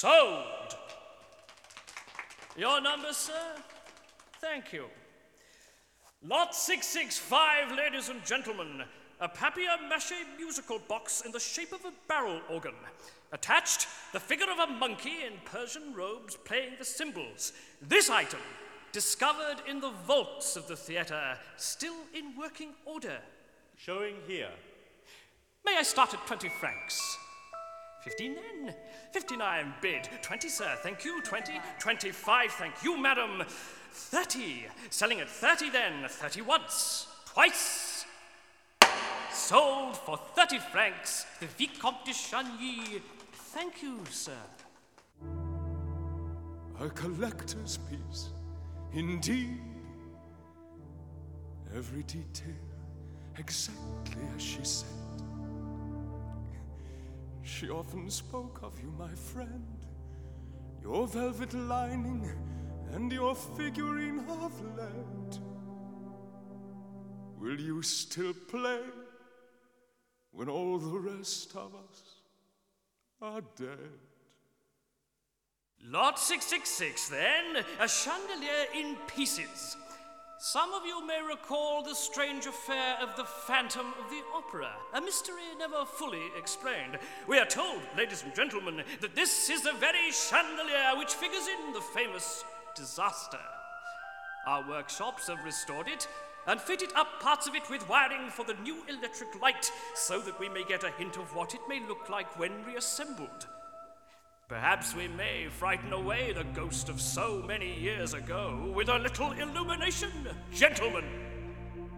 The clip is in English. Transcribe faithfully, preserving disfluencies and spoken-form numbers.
Sold. Your number, sir? Thank you. Lot six six five, ladies and gentlemen. A papier-mâché musical box in the shape of a barrel organ. Attached, the figure of a monkey in Persian robes playing the cymbals. This item, discovered in the vaults of the theatre, still in working order. Showing here. May I start at twenty francs? Fifteen then. Fifty-nine bid. Twenty, sir, thank you. Twenty. Twenty-five, thank you, madam. Thirty. Selling at thirty then. Thirty once. Twice. Sold for thirty francs. The Vicomte de Chagny. Thank you, sir. A collector's piece, indeed. Every detail exactly as she said. She often spoke of you, my friend, your velvet lining and your figurine of lead. Will you still play when all the rest of us are dead? Lot six six six, then, a chandelier in pieces. Some of you may recall the strange affair of the Phantom of the Opera, a mystery never fully explained. We are told, ladies and gentlemen, that this is the very chandelier which figures in the famous disaster. Our workshops have restored it and fitted up parts of it with wiring for the new electric light so that we may get a hint of what it may look like when reassembled. Perhaps we may frighten away the ghost of so many years ago with a little illumination. Gentlemen,